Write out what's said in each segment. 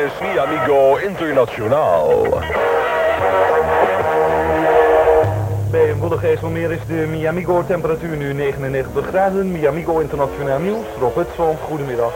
is Mi Amigo Internationaal. Bij een woelig IJsselmeer is de Mi Amigo temperatuur nu 99 graden. Mi Amigo Internationaal nieuws, Rob Hudson, goedemiddag.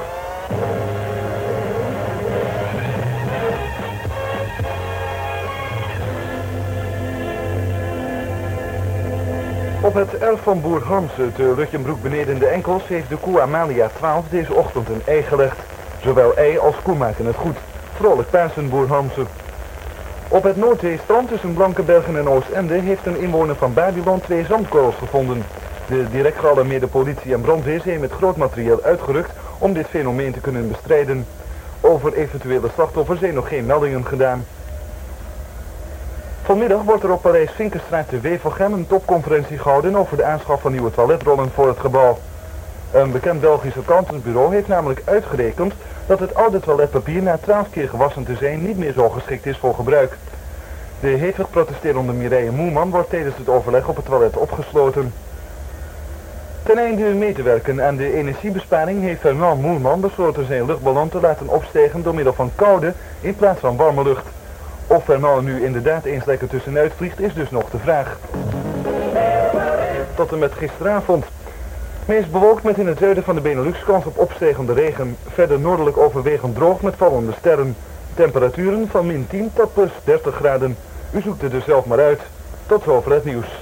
Op het erf van boer Hamse te Rutjenbroek beneden de Enkels heeft de koe Amalia 12 deze ochtend een ei gelegd. Zowel ei als koe maken het goed. Vrolijk Pasen, boer Hamse. Op het Noordzeestrand tussen Blankenbergen en Oostende heeft een inwoner van Babylon 2 zandkorrels gevonden. De direct gealarmeerde politie en brandweer zijn met groot materieel uitgerukt om dit fenomeen te kunnen bestrijden. Over eventuele slachtoffers zijn nog geen meldingen gedaan. Vanmiddag wordt er op Parijs Vinkenstraat te Wevelgem een topconferentie gehouden over de aanschaf van nieuwe toiletrollen voor het gebouw. Een bekend Belgisch accountantsbureau heeft namelijk uitgerekend dat het oude toiletpapier na 12 keer gewassen te zijn niet meer zo geschikt is voor gebruik. De hevig protesterende Mireille Moerman wordt tijdens het overleg op het toilet opgesloten. Ten einde mee te werken aan de energiebesparing heeft Fernand Moerman besloten zijn luchtballon te laten opstijgen door middel van koude in plaats van warme lucht. Of Fernand nu inderdaad eens lekker tussenuit vliegt is dus nog de vraag. Tot en met gisteravond. Meest bewolkt met in het zuiden van de Benelux kans op opstijgende regen. Verder noordelijk overwegend droog met vallende sterren. Temperaturen van min 10 tot plus 30 graden. U zoekt het dus zelf maar uit. Tot zover het nieuws.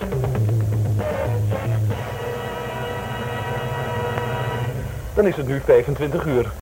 Dan is het nu 25 uur.